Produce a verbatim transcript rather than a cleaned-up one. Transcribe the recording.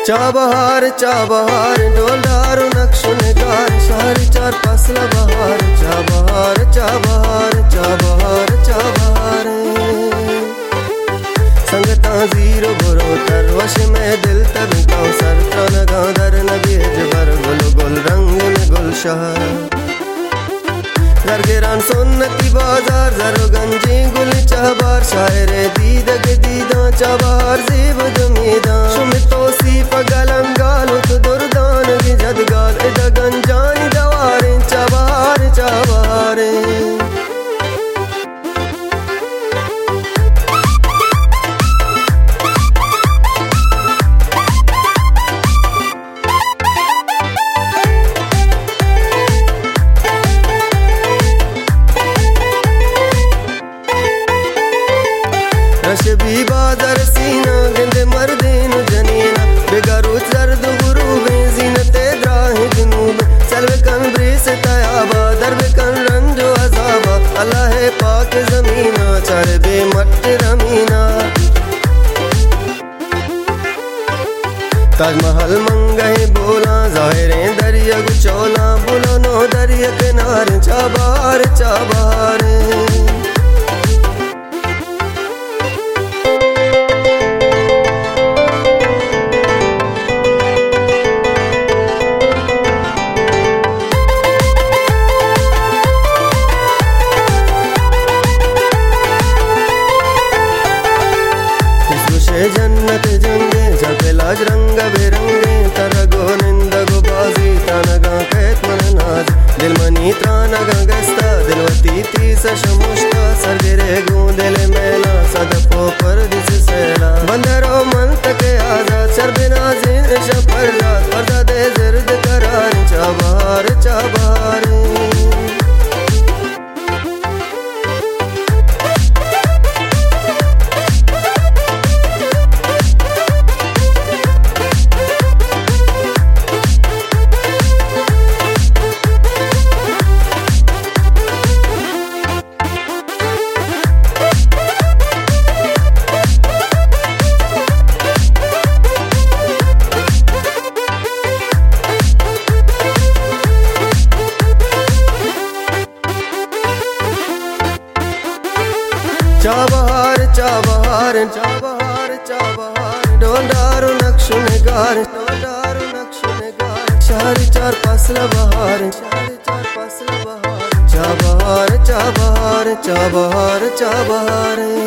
Chabahar Chabahar डोलारू नक्श निगार शहरी चार फसला बहार चाबहार चाबहार चाबहार चाबहार संगता जीरो बुरो तर वश में दिल तब गाँव सर त्रन गाँव दर नबीज बर गुल गुल रंग में गुल शहर दरगेरान सुन्नती बाजार जरो गंजी गुल चाबार शायरे दीदग दीदा चाबार जीब जमीदा शुमितो सी पगलंगाल उत दुर्दान की जदगाल इदगन जानी दवारे चाबार चाबारे रश भी बादर सीना गिंद मर्दीन जनीना बेगारू जर्द गुरू बेजीनते द्राहि जुनूब सलवे कन ब्रीस तयाबा दरबे कन रंजो अजाबा अल्लाह पाक जमीना चर बे मट रमीना ताजमहल मंगहे बोला जाहिरे दरिया गुचौला बोलो नो दरिया किनारे चाबार चाबार जन्नत जंगे जगलाज रंग बिरंगे तरगो निंदगो बाजी तानगा कैत मन नाज दिल मनी त्रानगा गस्ता दिलवती तीस शमुष्टा सरगिरे गूं दिल मेला सदपो पर दिस सेला बंदरो मन तक आजाद शर्बिना जिन शफरजात पर्दा दे जिर्द करार चाबार चाबार चाबहार चाबहार चाबहार चाबहार डोलारू नक्श निगार डोलारू नक्श निगार शहरी चार फसला बहार शहरी चार फसला बहार चाबहार चाबहार चाबहार चाबहार